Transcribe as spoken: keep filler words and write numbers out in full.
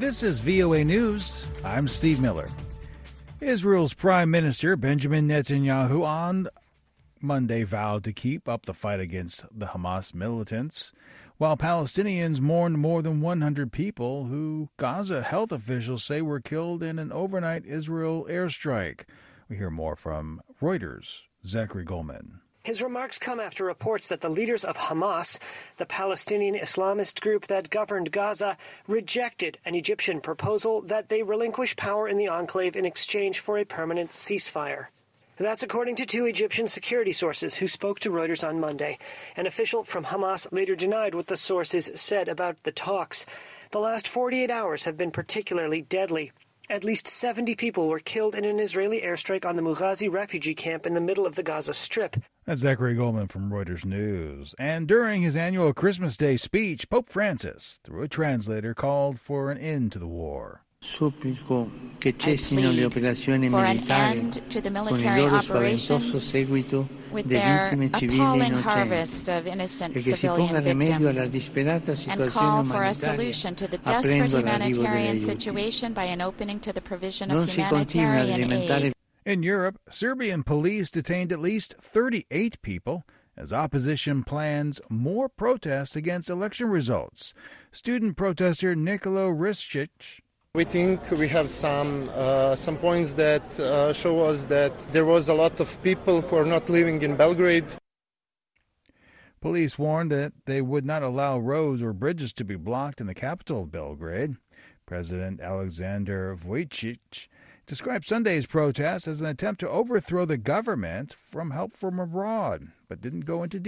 This is V O A News. I'm Steve Miller. Israel's Prime Minister Benjamin Netanyahu on Monday vowed to keep up the fight against the Hamas militants, while Palestinians mourned more than one hundred people who Gaza health officials say were killed in an overnight Israel airstrike. We hear more from Reuters' Zachary Goldman. His remarks come after reports that the leaders of Hamas, the Palestinian Islamist group that governed Gaza, rejected an Egyptian proposal that they relinquish power in the enclave in exchange for a permanent ceasefire. That's according to two Egyptian security sources who spoke to Reuters on Monday. An official from Hamas later denied what the sources said about the talks. The last forty-eight hours have been particularly deadly. At least seventy people were killed in an Israeli airstrike on the Mughazi refugee camp in the middle of the Gaza Strip. That's Zachary Goldman from Reuters News. And during his annual Christmas Day speech, Pope Francis, through a translator, called for an end to the war. Supplico che cessino le operazioni militari con il loro spaventoso seguito di vittime civili innocenti e che si ponga rimedio alla disperata situazione umanitaria aprendo l'arrivo degli aiuti. Non si continua ad alimentare. In Europe, Serbian police detained at least thirty-eight people as opposition plans more protests against election results. Student protester Nikola Riscic. We think we have some uh, some points that uh, show us that there was a lot of people who are not living in Belgrade. Police warned that they would not allow roads or bridges to be blocked in the capital of Belgrade. President Alexander Vučić described Sunday's protest as an attempt to overthrow the government from help from abroad, but didn't go into detail.